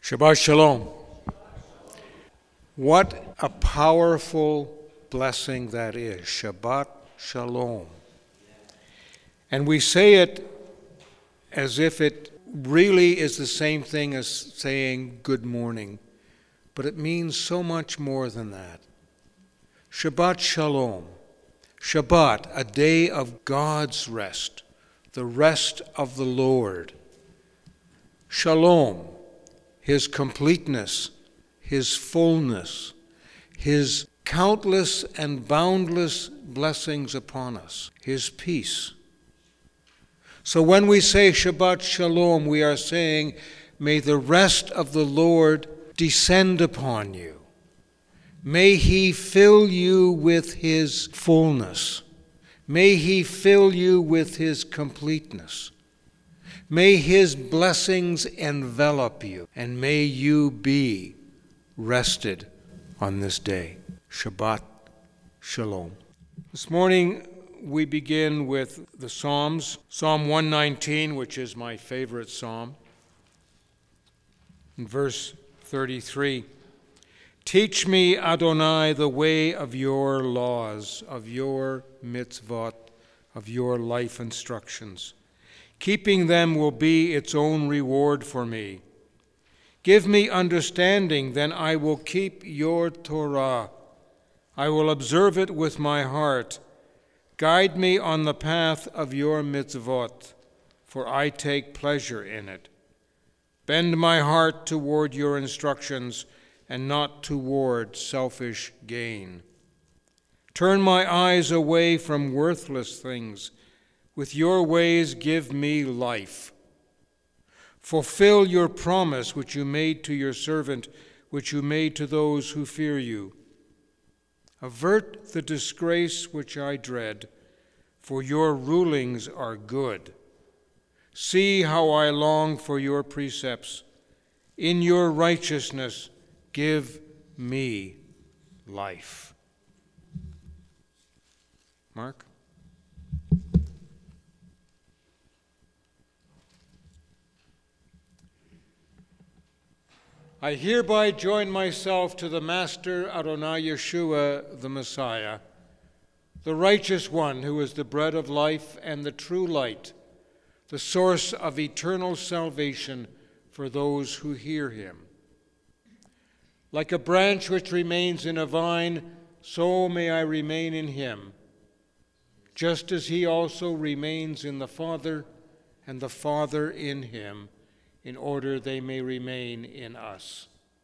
Shabbat Shalom. What a powerful blessing that is. Shabbat Shalom. And we say it as if it really is the same thing as saying good morning, but it means so much more than that. Shabbat Shalom. Shabbat, a day of God's rest, the rest of the Lord. Shalom, His completeness, His fullness, His countless and boundless blessings upon us, His peace. So when we say Shabbat Shalom, we are saying, may the rest of the Lord descend upon you. May He fill you with His fullness. May He fill you with His completeness. May His blessings envelop you, and may you be rested on this day. Shabbat Shalom. This morning we begin with the Psalms. Psalm 119, which is my favorite psalm. In verse 33, teach me, Adonai, the way of your laws, of your mitzvot, of your life instructions. Keeping them will be its own reward for me. Give me understanding, then I will keep your Torah. I will observe it with my heart. Guide me on the path of your mitzvot, for I take pleasure in it. Bend my heart toward your instructions and not toward selfish gain. Turn my eyes away from worthless things. With your ways give me life. Fulfill your promise which you made to your servant, which you made to those who fear you. Avert the disgrace which I dread, for your rulings are good. See how I long for your precepts. In your righteousness give me life. Mark? I hereby join myself to the Master Adonai Yeshua, the Messiah, the righteous one who is the bread of life and the true light, the source of eternal salvation for those who hear him. Like a branch which remains in a vine, so may I remain in him, just as he also remains in the Father, and the Father in him, in order they may remain in us.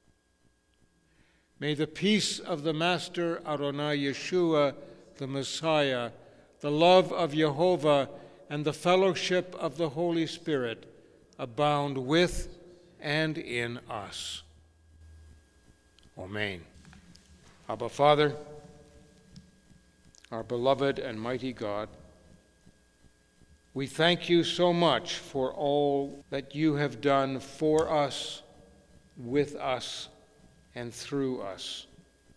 May the peace of the Master Adonai Yeshua, the Messiah, the love of Jehovah, and the fellowship of the Holy Spirit abound with and in us. Amen. Abba, Father, our beloved and mighty God, we thank you so much for all that you have done for us, with us, and through us.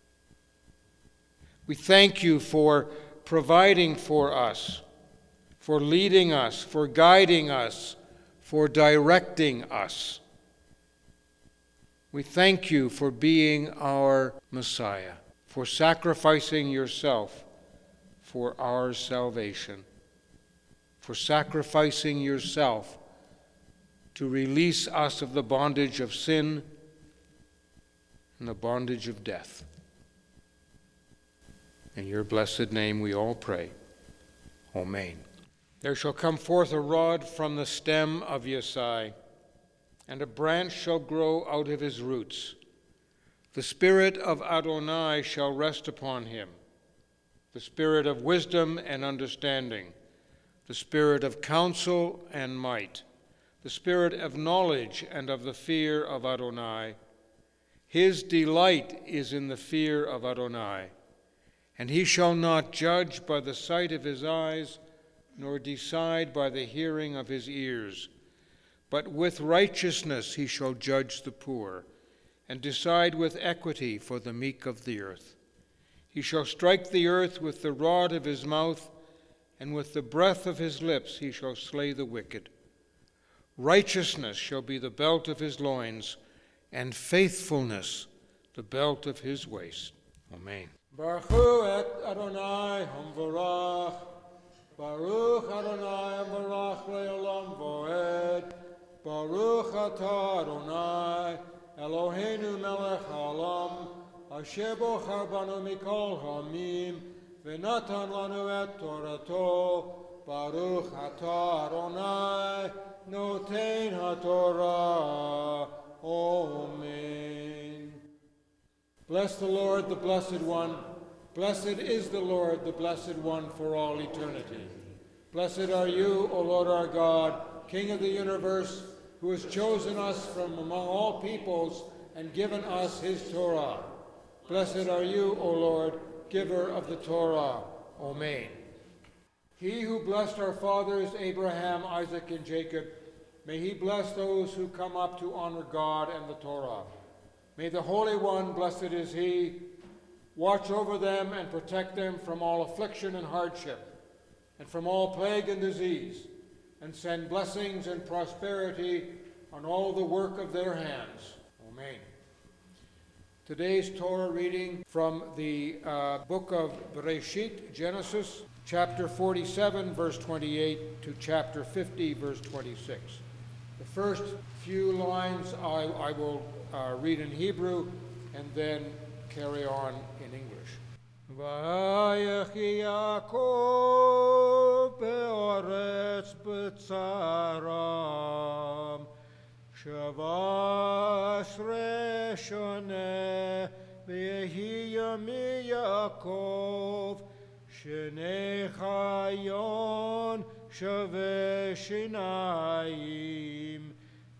We thank you for providing for us, for leading us, for guiding us, for directing us. We thank you for being our Messiah, for sacrificing yourself for our salvation, for sacrificing yourself to release us of the bondage of sin and the bondage of death. In your blessed name we all pray. Amen. There shall come forth a rod from the stem of Yesai, and a branch shall grow out of his roots. The Spirit of Adonai shall rest upon him, the Spirit of wisdom and understanding, the Spirit of counsel and might, the Spirit of knowledge and of the fear of Adonai. His delight is in the fear of Adonai, and he shall not judge by the sight of his eyes, nor decide by the hearing of his ears. But with righteousness he shall judge the poor, and decide with equity for the meek of the earth. He shall strike the earth with the rod of his mouth, and with the breath of his lips he shall slay the wicked. Righteousness shall be the belt of his loins, and faithfulness the belt of his waist. Amen. Baruch hu et Adonai hamvarach. Baruch Adonai hamvarach le'olam voed. Baruch atah Adonai Eloheinu melech haolam. Asher bochar banu mikol hamim. V'natan lanu et torato. Baruch atah Adonai noten haTorah. Amen. Bless the Lord, the Blessed One. Blessed is the Lord, the Blessed One, for all eternity. Blessed are you, O Lord our God, King of the universe, who has chosen us from among all peoples and given us his Torah. Blessed are you, O Lord, giver of the Torah. Amen. He who blessed our fathers, Abraham, Isaac, and Jacob, may he bless those who come up to honor God and the Torah. May the Holy One, blessed is he, watch over them and protect them from all affliction and hardship, and from all plague and disease, and send blessings and prosperity on all the work of their hands. Amen. Today's Torah reading from the book of Bereshit, Genesis, chapter 47, verse 28, to chapter 50, verse 26. The first few lines I will read in Hebrew and then carry on in English. Vayechi Yaakov be'oretz b'tzaram shavash reshoneh v'yehi yami Yaakov shnei chayon shaveh shinayim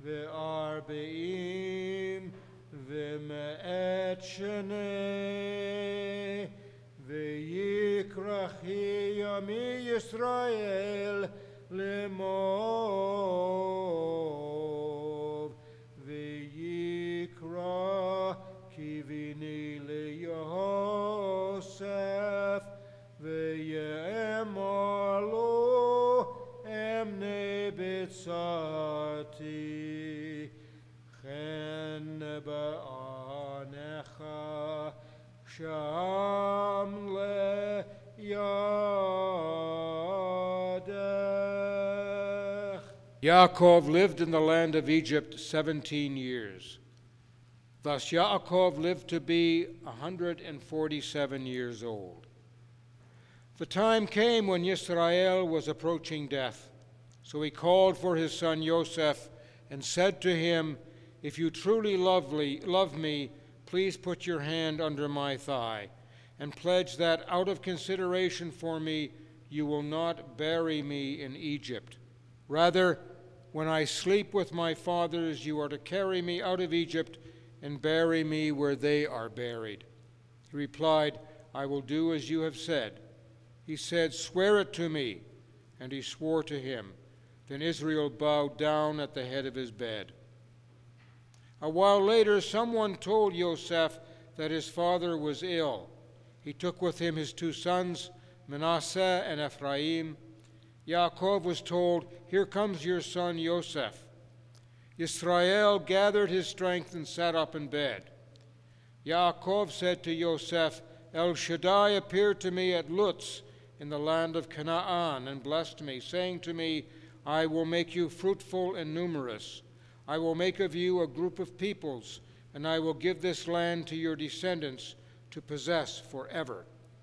ve'arbeim ve'me'et shnei ve'yikrachi yami Yisrael lemov ve'yikra kivini leYosef ve'yemar lo emne betzati chen ba'anecha sham le'yadech. Yaakov lived in the land of Egypt 17 years. Thus Yaakov lived to be 147 years old. The time came when Yisrael was approaching death. So he called for his son Yosef and said to him, "If you truly love me, please put your hand under my thigh, and pledge that out of consideration for me, you will not bury me in Egypt. Rather, when I sleep with my fathers, you are to carry me out of Egypt and bury me where they are buried." He replied, "I will do as you have said." He said, "Swear it to me." And he swore to him. Then Israel bowed down at the head of his bed. A while later, someone told Yosef that his father was ill. He took with him his two sons, Manasseh and Ephraim. Yaakov was told, "Here comes your son Yosef." Yisrael gathered his strength and sat up in bed. Yaakov said to Yosef, "El Shaddai appeared to me at Luz in the land of Canaan and blessed me, saying to me, 'I will make you fruitful and numerous. I will make of you a group of peoples, and I will give this land to your descendants to possess forever.'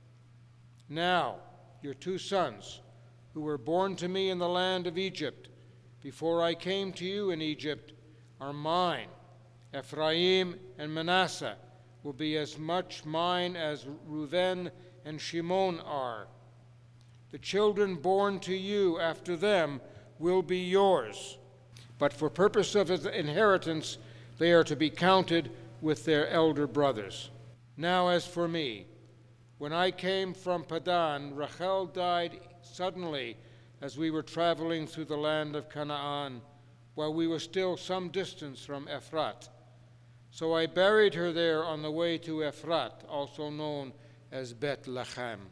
Now, your two sons, who were born to me in the land of Egypt, before I came to you in Egypt, are mine. Ephraim and Manasseh will be as much mine as Reuben and Shimon are. The children born to you after them will be yours, but for purpose of inheritance they are to be counted with their elder brothers. Now as for me, when I came from Padan, Rachel died suddenly as we were traveling through the land of Canaan, while we were still some distance from Ephrat. So I buried her there on the way to Ephrat, also known as Bethlehem."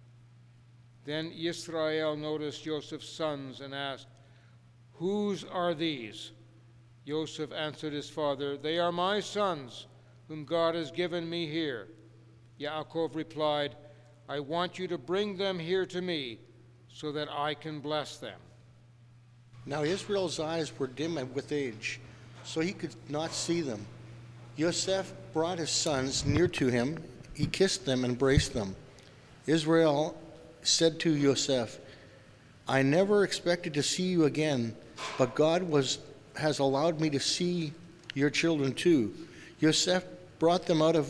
Then Yisrael noticed Joseph's sons and asked, "Whose are these?" Joseph answered his father, "They are my sons, whom God has given me here." Yaakov replied, "I want you to bring them here to me, so that I can bless them." Now Israel's eyes were dim with age, so he could not see them. Yosef brought his sons near to him. He kissed them and embraced them. Israel said to Yosef, "I never expected to see you again, but God has allowed me to see your children too." Yosef brought them out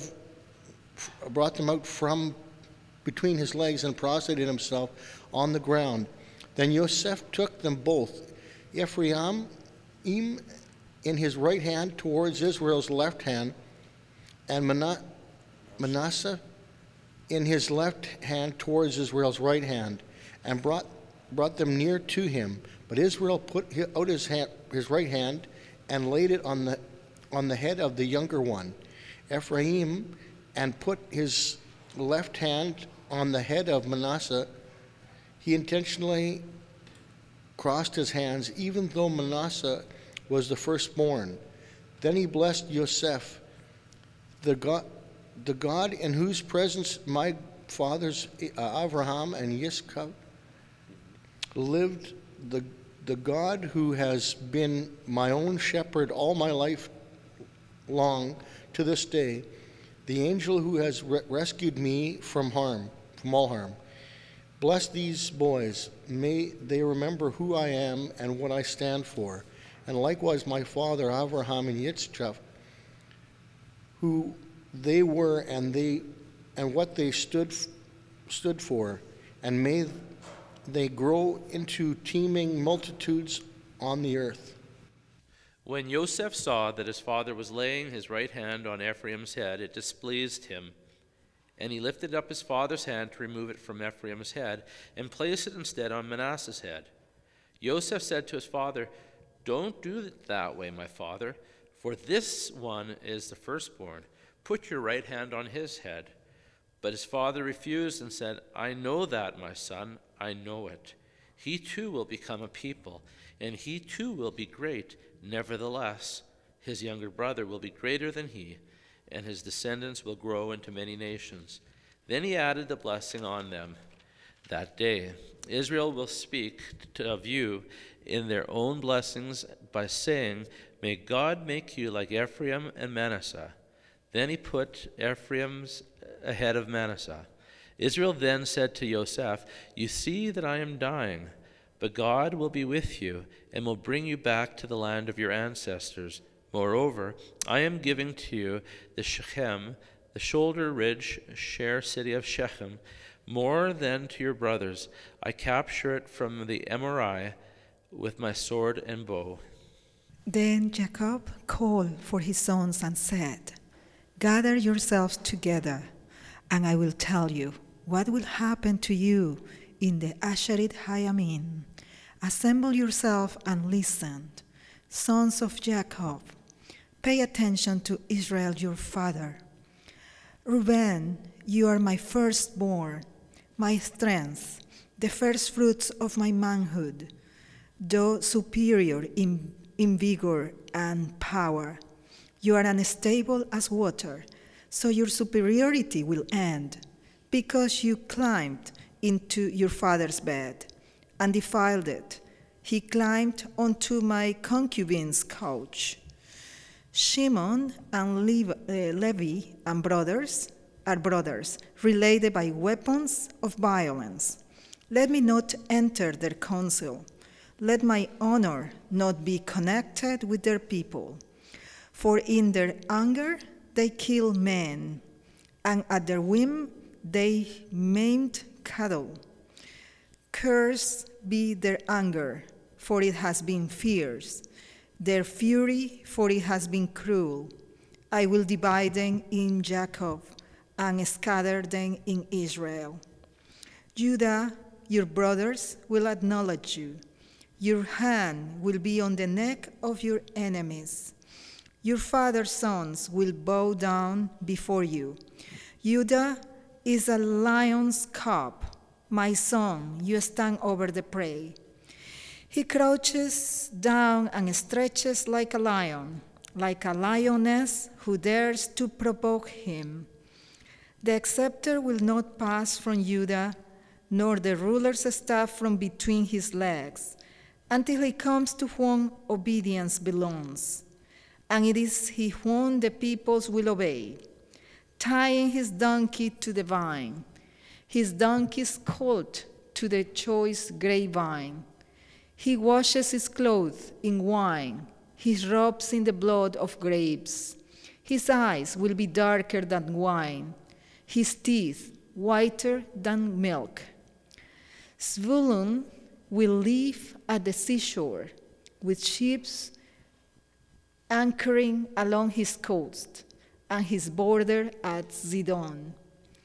from between his legs and prostrated himself on the ground. Then Yosef took them both, Ephraim in his right hand towards Israel's left hand, and Manasseh in his left hand towards Israel's right hand, and brought them near to him. But Israel put out his right hand and laid it on the head of the younger one, Ephraim, and put his left hand on the head of Manasseh. He intentionally crossed his hands, even though Manasseh was the firstborn. Then he blessed Yosef, the God in whose presence my fathers Abraham and Yitzchak lived, the God who has been my own shepherd all my life long to this day, the angel who has rescued me from all harm. Bless these boys. May they remember who I am and what I stand for. And likewise my father Abraham and Yitzchak, who they were and what they stood for. And may they grow into teeming multitudes on the earth. When Joseph saw that his father was laying his right hand on Ephraim's head, it displeased him. And he lifted up his father's hand to remove it from Ephraim's head and place it instead on Manasseh's head. Joseph said to his father, "Don't do it that way, my father, for this one is the firstborn. Put your right hand on his head." But his father refused and said, "I know that, my son, I know it. He too will become a people, and he too will be great. Nevertheless, his younger brother will be greater than he, and his descendants will grow into many nations." Then he added the blessing on them. That day, Israel will speak of you in their own blessings by saying, "May God make you like Ephraim and Manasseh." Then he put Ephraim's ahead of Manasseh. Israel then said to Yosef, "You see that I am dying, but God will be with you and will bring you back to the land of your ancestors. Moreover, I am giving to you the Shechem, the shoulder ridge share city of Shechem, more than to your brothers. I capture it from the Amorite with my sword and bow." Then Jacob called for his sons and said, "Gather yourselves together, and I will tell you what will happen to you in the Asherit Hayamim. Assemble yourself and listen, sons of Jacob. Pay attention to Israel your father. Reuben, you are my firstborn, my strength, the first fruits of my manhood, though superior in vigor and power. You are unstable as water, so your superiority will end, because you climbed into your father's bed and defiled it. He climbed onto my concubine's couch. Shimon and Levi are brothers, related by weapons of violence. Let me not enter their council. Let my honor not be connected with their people. For in their anger they kill men, and at their whim they maimed cattle. Cursed be their anger, for it has been fierce, their fury, for it has been cruel. I will divide them in Jacob and scatter them in Israel. Judah, your brothers will acknowledge you. Your hand will be on the neck of your enemies. Your father's sons will bow down before you. Judah is a lion's cub. My son, you stand over the prey. He crouches down and stretches like a lion, like a lioness who dares to provoke him. The scepter will not pass from Judah, nor the ruler's staff from between his legs, until he comes to whom obedience belongs. And it is he whom the peoples will obey, tying his donkey to the vine, his donkey's colt to the choice grapevine. He washes his clothes in wine, his robes in the blood of grapes. His eyes will be darker than wine, his teeth whiter than milk. Zvulun will live at the seashore, with ships anchoring along his coast, and his border at Zidon.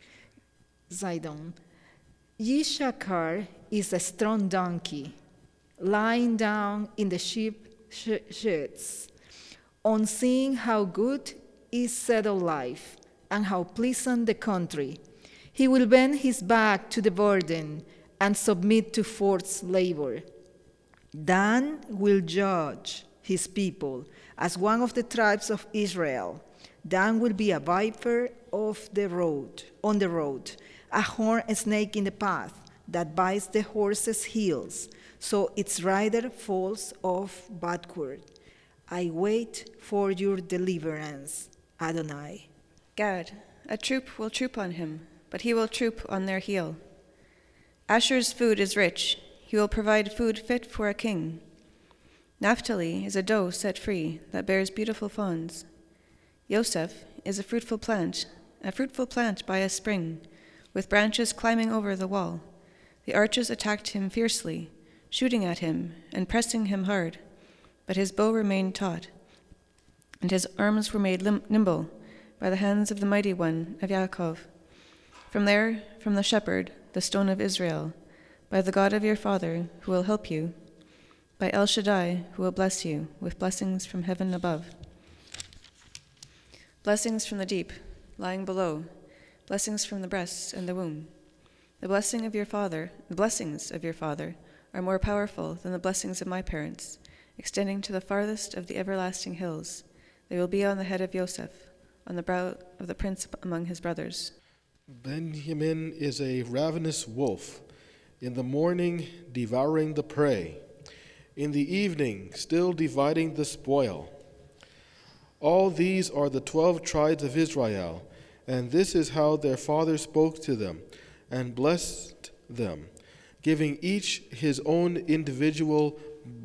Yishakar is a strong donkey, lying down in the sheep sheds. On seeing how good is settled life, and how pleasant the country, he will bend his back to the burden and submit to forced labor. Dan will judge his people as one of the tribes of Israel. Dan will be a viper on the road, a horned snake in the path that bites the horse's heels, so its rider falls off backward. I wait for your deliverance, Adonai. Gad, a troop will troop on him, but he will troop on their heel. Asher's food is rich. He will provide food fit for a king. Naphtali is a doe set free that bears beautiful fawns. Yosef is a fruitful plant by a spring, with branches climbing over the wall. The archers attacked him fiercely, shooting at him and pressing him hard, but his bow remained taut, and his arms were made nimble by the hands of the mighty one of Yaakov. From the shepherd, the stone of Israel, by the God of your father, who will help you, by El Shaddai, who will bless you with blessings from heaven above. Blessings from the deep, lying below, blessings from the breasts and the womb. The blessings of your father are more powerful than the blessings of my parents, extending to the farthest of the everlasting hills. They will be on the head of Yosef, on the brow of the prince among his brothers. Benjamin is a ravenous wolf, in the morning devouring the prey, in the evening still dividing the spoil. All these are the 12 tribes of Israel, and this is how their father spoke to them and blessed them, giving each his own individual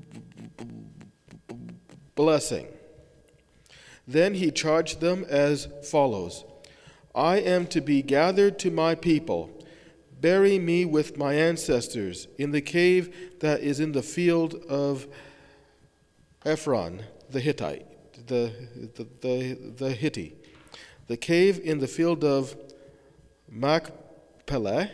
blessing. Then he charged them as follows: I am to be gathered to my people. Bury me with my ancestors in the cave that is in the field of Ephron the Hittite, the Hittite, the cave in the field of Machpelah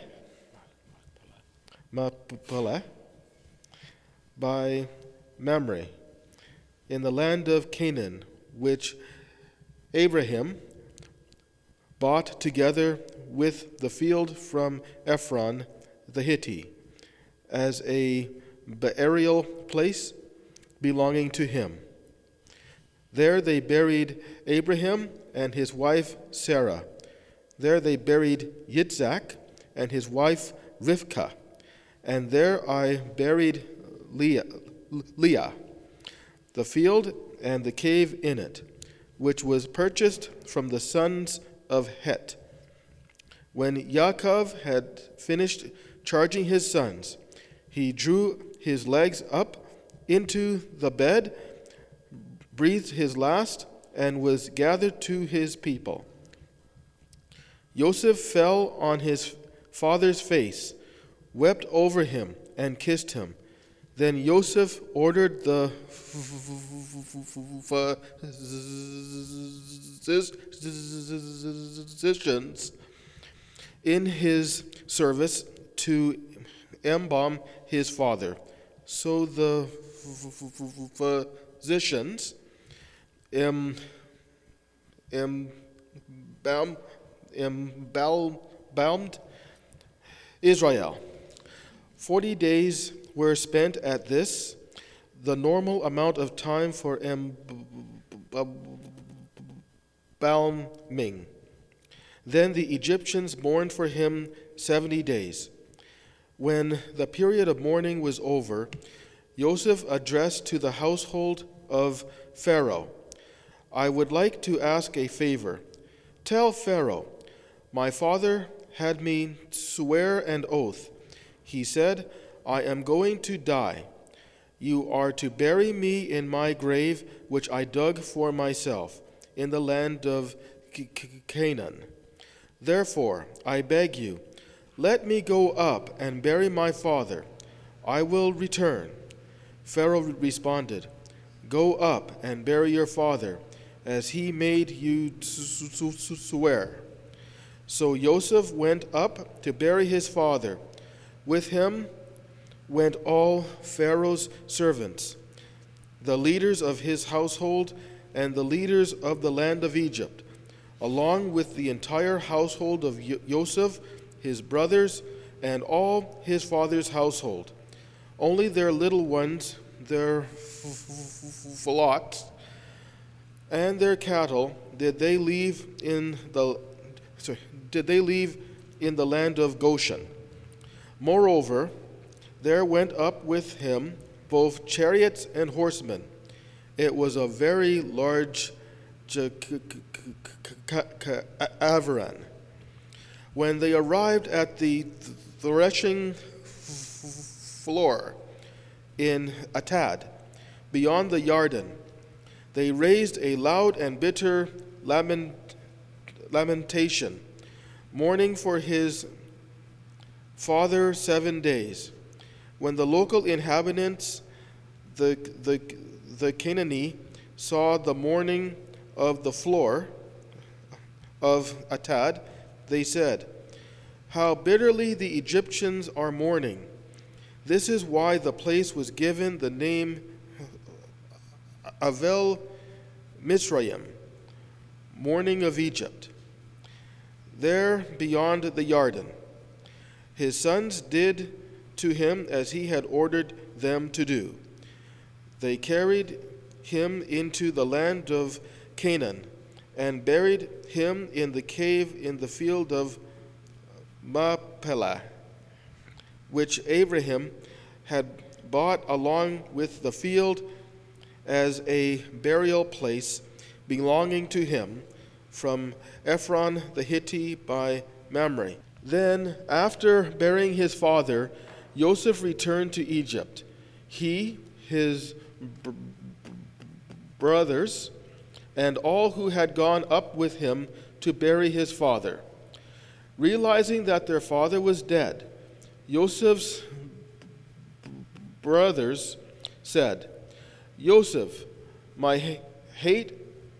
by Mamre, in the land of Canaan, which Abraham bought together with the field from Ephron the Hittite, as a burial place belonging to him. There they buried Abraham and his wife Sarah. There they buried Yitzhak and his wife Rivkah. And there I buried Leah, the field and the cave in it, which was purchased from the sons of Het. When Yaakov had finished charging his sons, he drew his legs up into the bed, breathed his last, and was gathered to his people. Joseph fell on his father's face, wept over him, and kissed him. Then Joseph ordered the physicians in his service to embalm his father. So the physicians embalmed Israel. 40 days were spent at this, the normal amount of time for embalming. Then the Egyptians mourned for him 70 days. When the period of mourning was over, Joseph addressed to the household of Pharaoh, "I would like to ask a favor. Tell Pharaoh, my father had me swear an oath. He said, 'I am going to die. You are to bury me in my grave, which I dug for myself, in the land of Canaan. Therefore, I beg you, let me go up and bury my father. I will return.' Pharaoh responded, 'Go up and bury your father, as he made you swear.' So Joseph went up to bury his father. With him went all Pharaoh's servants, the leaders of his household, and the leaders of the land of Egypt, along with the entire household of Joseph, his brothers, and all his father's household. Only their little ones, their flocks, and their cattle did they leave in the land of Goshen. Moreover, there went up with him both chariots and horsemen. It was a very large caravan. When they arrived at the threshing floor in Atad, beyond the Yarden, they raised a loud and bitter lamentation, mourning for his father 7 days. When the local inhabitants, the Canaanite, saw the mourning of the floor of Atad, they said, 'How bitterly the Egyptians are mourning.' This is why the place was given the name Avel Mizraim, mourning of Egypt. There beyond the Yarden, his sons did to him as he had ordered them to do. They carried him into the land of Canaan and buried him in the cave in the field of Machpelah, which Abraham had bought along with the field as a burial place belonging to him from Ephron the Hittite by Mamre. Then, after burying his father, Joseph returned to Egypt. He, his brothers, and all who had gone up with him to bury his father. Realizing that their father was dead, Joseph's brothers said, Joseph may hate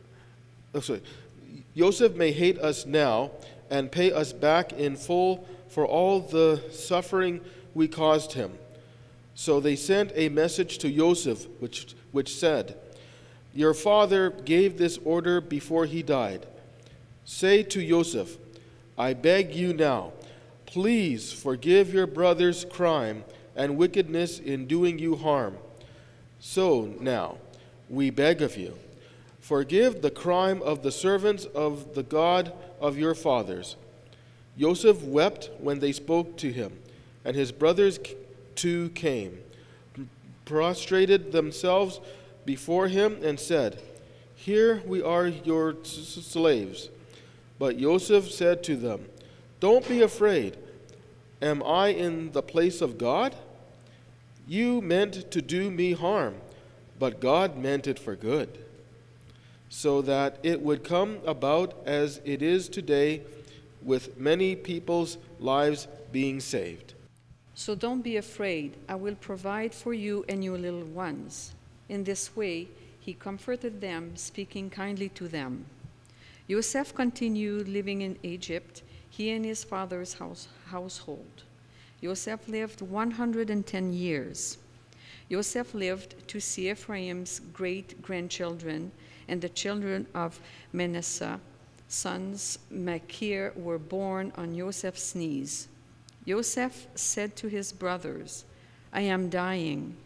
us now and pay us back in full for all the suffering we caused him. So they sent a message to Joseph, which said, Your father gave this order before he died. Say to Joseph, I beg you now, please forgive your brother's crime and wickedness in doing you harm. So now, we beg of you, forgive the crime of the servants of the God of your fathers. Joseph wept when they spoke to him, and his brothers too came, prostrated themselves before him, and said, Here we are your slaves. But Joseph said to them, Don't be afraid. Am I in the place of God? You meant to do me harm, but God meant it for good, so that it would come about as it is today, with many people's lives being saved. So don't be afraid. I will provide for you and your little ones. In this way, he comforted them, speaking kindly to them. Joseph continued living in Egypt, he and his father's household. Joseph lived 110 years. Joseph lived to see Ephraim's great-grandchildren, and the children of Manasseh, sons Machir, were born on Joseph's knees. Joseph said to his brothers, I am dying.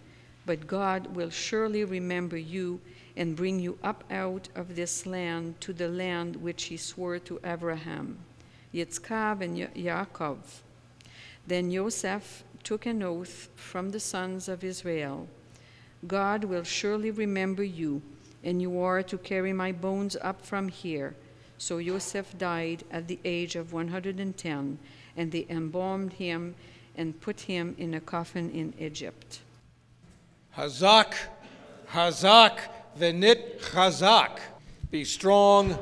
But God will surely remember you and bring you up out of this land to the land which he swore to Abraham, Yitzchak, and Yaakov. Then Joseph took an oath from the sons of Israel. God will surely remember you, and you are to carry my bones up from here. So Joseph died at the age of 110, and they embalmed him and put him in a coffin in Egypt. Hazak, Hazak, Venit Chazak. Be strong,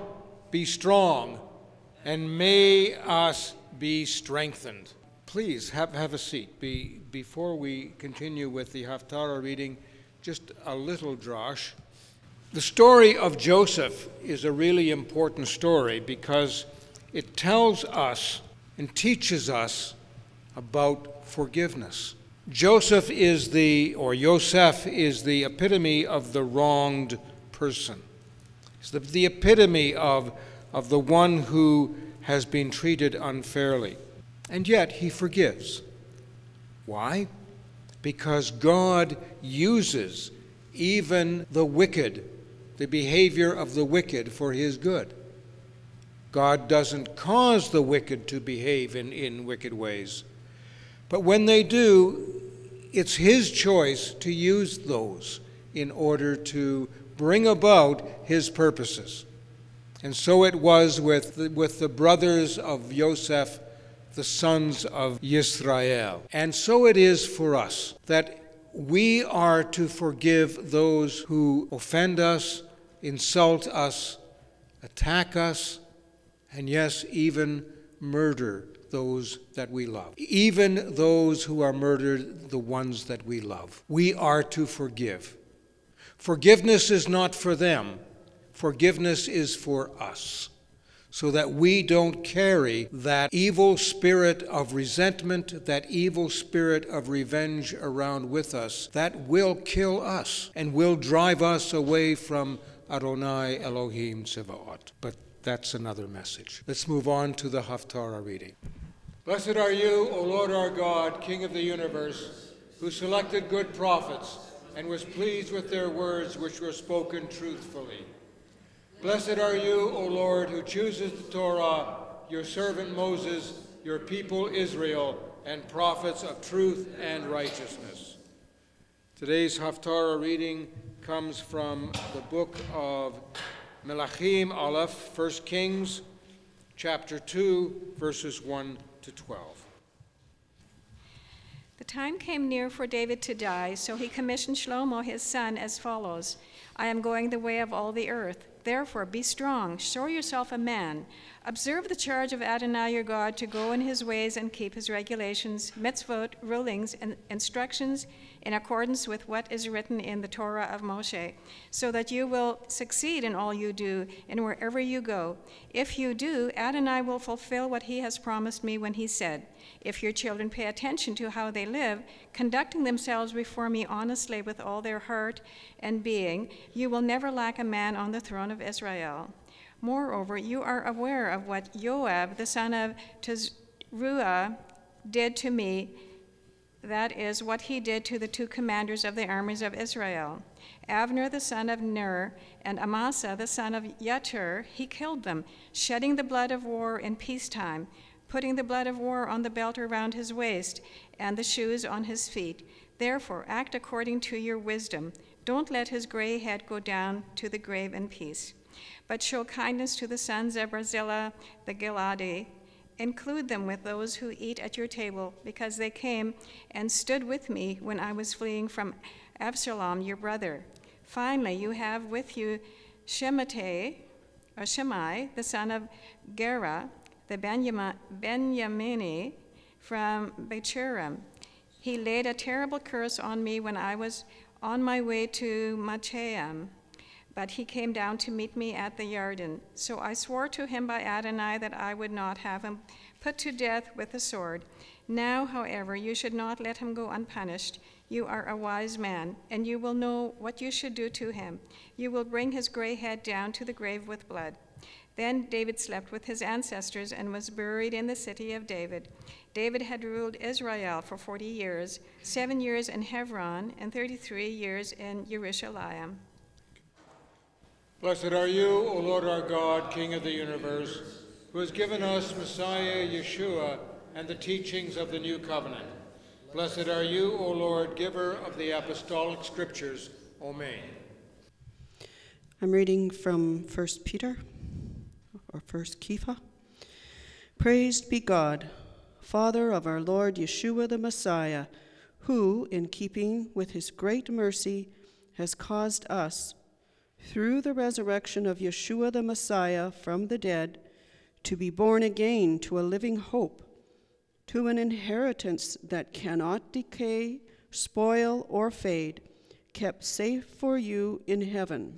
and may us be strengthened. Please have a seat. Before we continue with the Haftarah reading, just a little drosh. The story of Joseph is a really important story because it tells us and teaches us about forgiveness. Yosef is the epitome of the wronged person. It's the epitome of the one who has been treated unfairly. And yet he forgives. Why? Because God uses even the wicked, the behavior of the wicked, for his good. God doesn't cause the wicked to behave in wicked ways. But when they do, it's his choice to use those in order to bring about his purposes. And so it was with the brothers of Joseph, the sons of Yisrael. And so it is for us, that we are to forgive those who offend us, insult us, attack us, and yes, even murder those that we love. Even those who are murdered, the ones that we love. We are to forgive. Forgiveness is not for them. Forgiveness is for us, so that we don't carry that evil spirit of resentment, that evil spirit of revenge around with us that will kill us and will drive us away from Adonai Elohim Tzevaot. But that's another message. Let's move on to the Haftarah reading. Blessed are you, O Lord our God, King of the universe, who selected good prophets and was pleased with their words which were spoken truthfully. Blessed are you, O Lord, who chooses the Torah, your servant Moses, your people Israel, and prophets of truth and righteousness. Today's Haftarah reading comes from the book of Melachim Aleph, 1 Kings, chapter 2, verses 1 to 12. The time came near for David to die, so he commissioned Shlomo his son as follows: I am going the way of all the earth. Therefore, be strong, show yourself a man. Observe the charge of Adonai your God to go in his ways and keep his regulations, mitzvot, rulings, and instructions in accordance with what is written in the Torah of Moshe, so that you will succeed in all you do and wherever you go. If you do, Adonai will fulfill what he has promised me when he said, if your children pay attention to how they live, conducting themselves before me honestly with all their heart and being, you will never lack a man on the throne of Israel. Moreover, you are aware of what Joab, the son of Tazruah, did to me. That is what he did to the two commanders of the armies of Israel. Avner, the son of Ner, and Amasa, the son of Yetur, he killed them, shedding the blood of war in peacetime, putting the blood of war on the belt around his waist and the shoes on his feet. Therefore, act according to your wisdom. Don't let his gray head go down to the grave in peace. But show kindness to the sons of Barzillai the Giladi. Include them with those who eat at your table, because they came and stood with me when I was fleeing from Absalom, your brother. Finally, you have with you Shemai, the son of Gera, the Benjamini from Bechurim. He laid a terrible curse on me when I was on my way to Machaim, but he came down to meet me at the Yarden. So I swore to him by Adonai that I would not have him put to death with the sword. Now, however, you should not let him go unpunished. You are a wise man, and you will know what you should do to him. You will bring his gray head down to the grave with blood. Then David slept with his ancestors and was buried in the city of David. David had ruled Israel for 40 years, 7 years in Hebron and 33 years in Jerusalem. Blessed are you, O Lord our God, King of the universe, who has given us Messiah Yeshua and the teachings of the new covenant. Blessed are you, O Lord, giver of the apostolic scriptures. Amen. I'm reading from 1 Peter, or 1 Kepha. Praised be God, Father of our Lord Yeshua the Messiah, who, in keeping with his great mercy, has caused us, through the resurrection of Yeshua the Messiah from the dead, to be born again to a living hope, to an inheritance that cannot decay, spoil, or fade, kept safe for you in heaven.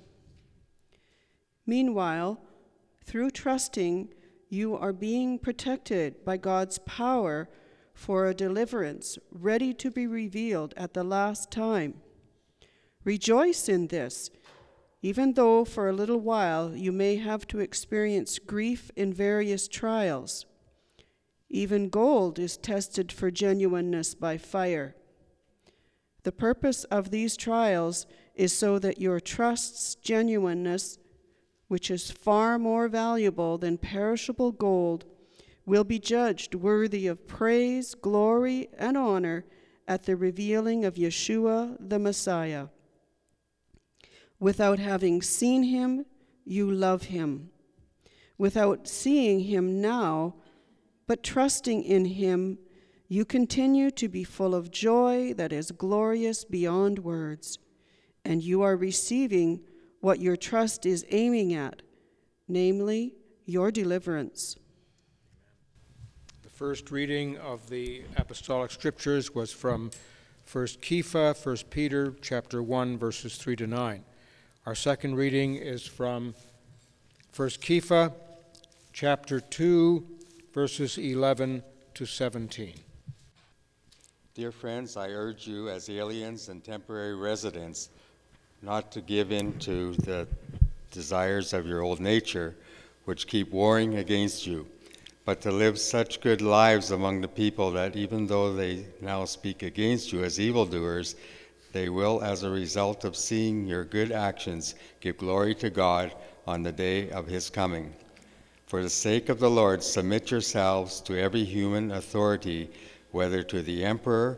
Meanwhile, through trusting, you are being protected by God's power for a deliverance ready to be revealed at the last time. Rejoice in this, even though for a little while you may have to experience grief in various trials. Even gold is tested for genuineness by fire. The purpose of these trials is so that your trust's genuineness, which is far more valuable than perishable gold, will be judged worthy of praise, glory, and honor at the revealing of Yeshua the Messiah. Without having seen him, you love him. Without seeing him now, but trusting in him, you continue to be full of joy that is glorious beyond words, and you are receiving what your trust is aiming at, namely your deliverance. The first reading of the apostolic scriptures was from 1 Kepha, 1 Peter, chapter 1, verses 3 to 9. Our second reading is from 1 Kepha, chapter 2, verses 11 to 17. Dear friends, I urge you as aliens and temporary residents not to give in to the desires of your old nature, which keep warring against you, but to live such good lives among the people that even though they now speak against you as evildoers, they will, as a result of seeing your good actions, give glory to God on the day of his coming. For the sake of the Lord, submit yourselves to every human authority, whether to the emperor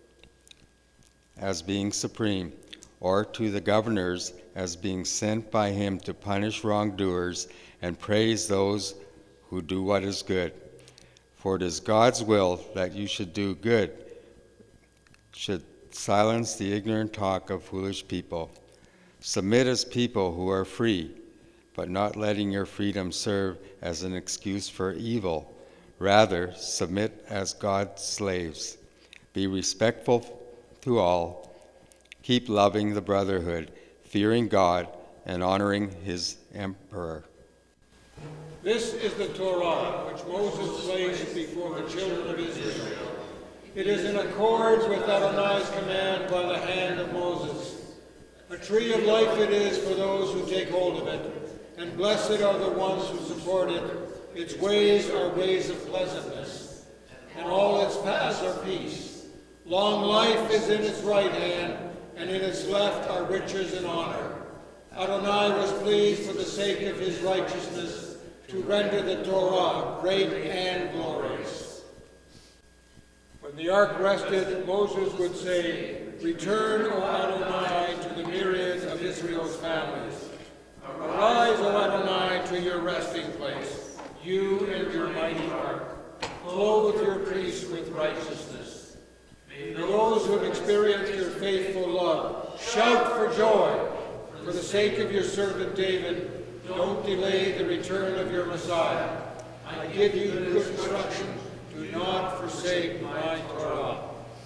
as being supreme, or to the governors as being sent by him to punish wrongdoers and praise those who do what is good. For it is God's will that you should do good, should silence the ignorant talk of foolish people. Submit as people who are free, but not letting your freedom serve as an excuse for evil. Rather, submit as God's slaves. Be respectful to all. Keep loving the brotherhood, fearing God, and honoring his emperor. This is the Torah which Moses placed before the children of Israel. It is in accord with Adonai's command by the hand of Moses. A tree of life it is for those who take hold of it, and blessed are the ones who support it. Its ways are ways of pleasantness, and all its paths are peace. Long life is in its right hand, and in its left are riches and honor. Adonai was pleased for the sake of his righteousness to render the Torah great and glorious. When the ark rested, Moses would say, "Return, O Adonai, to the myriad of Israel's families. Arise, O Adonai, to your resting place, you and your mighty ark. Clothe your priests with righteousness. May those who have experienced your faithful love shout for joy. For the sake of your servant David, don't delay the return of your Messiah. I give you good instruction. Do not forsake my Torah.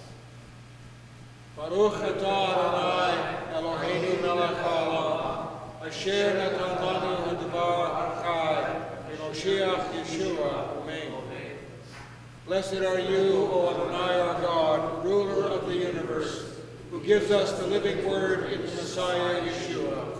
Baruch atah Adonai Eloheinu melech haolam, asher natan lanu hadvar chai, v'moshiach Yeshua. Amen. Blessed are you, O Adonai our God, ruler of the universe, who gives us the living word in Messiah Yeshua.